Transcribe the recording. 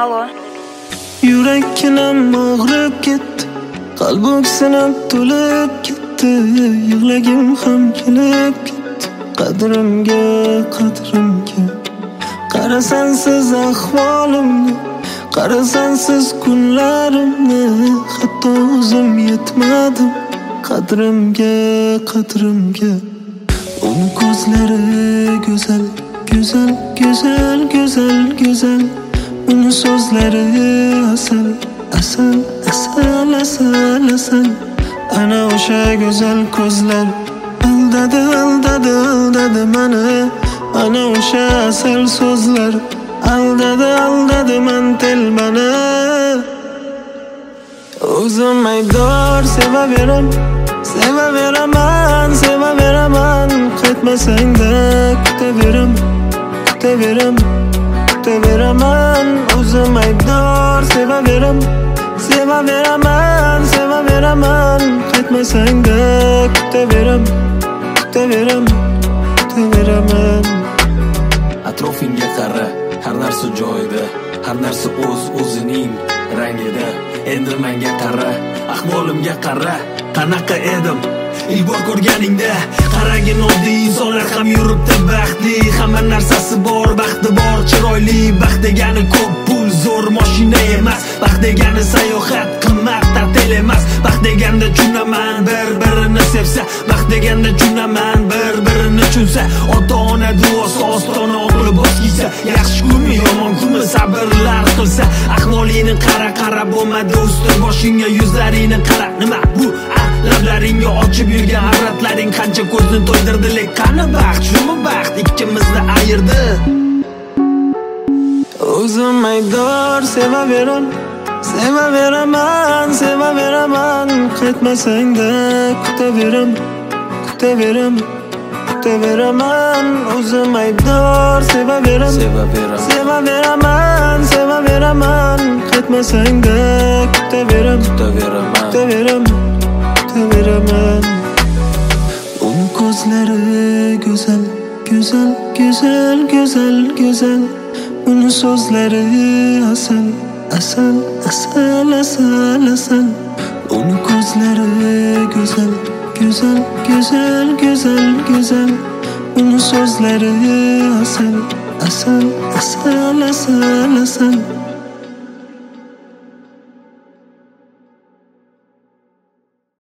Alo. Yurakkinam og'rib ketdi, qalbim sinib to'lib ketdi, yig'lagim ham kelib ketdi. Qadrimga qarasan siz ahvolimni, qarasan siz kunlarimni, hatto o'zim yetmadim qadrimga. Uni ko'zlari go'zal, uni so'zlari asal. Ana o'sha go'zal ko'zlar aldadi meni. Ana o'sha asal so'zlar aldadi men telbani. O'zim aybdor, sevaveraman, qaytmasangda kutaveraman. O'zim aybdor, sevaveraman, qaytmasangda kutaveraman. Atrofingga qara, har narsa joyida, har narsa o'zining rangida. Endi menga qara, ahvolimga qara, qanaqa edim ilk bor ko'rganingda. Qaragin, oddiy insonlar ham yuribdi baxtli, hamma narsasi bor, baxti bor, chiroyli. Baxt degani ko'p pul, zo'r mashina emas. Baxt degani sayohat, qimmat ta'til emas. Baxt deganda tushunaman, bir-birini sevsa. Baxt deganda tushunaman, bir-birini tushunsa. Ota-ona duosi ostona qilib bosh kiysa. Yaxshi kunmi, yomon kunmi, sabrlar qilsa. Ahvolingni qara bo'lmadi ustir boshingga, yuzlaringni qara. Nima bu? Lablaringga ochib yurgan avratlaring qancha ko'zni to'ydirdi, lek qani baxt? Shumi baxt ikkimizni ayirdi? O'zim aybdor, sevaveraman, qaytmasangda kutaveraman. O'zim aybdor, sevaveraman, qaytmasangda kutaveraman. Uni ko'zlari go'zal, uni so'zlari asal. Uni ko'zlari go'zal, uni so'zlari asal.